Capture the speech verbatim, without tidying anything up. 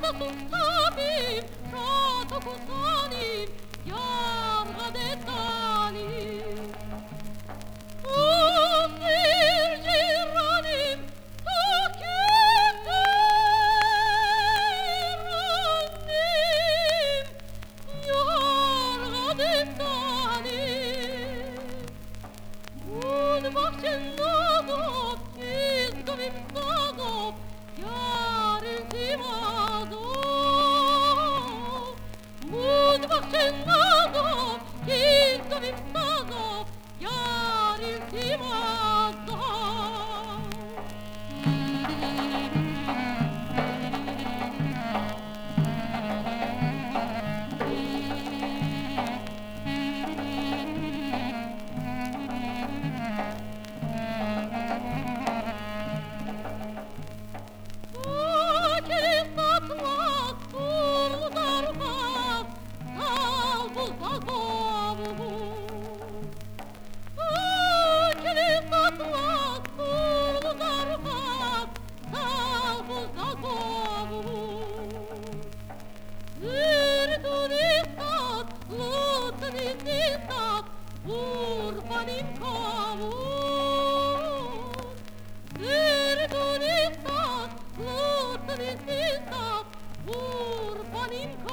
Sustapim, Shato Kusanim, Yam Gadetanim. Usir Giranim, Tukiteranim, Yam Gadetanim. Un Bakchen Nagop, Kizgovim Nagop, Yarın Timado. Un Bakchen Nagop, Kizgovim Nagop, Yarın Timado. Urbanim kavur, zirdunistat, lutnistat, urbanim kavur.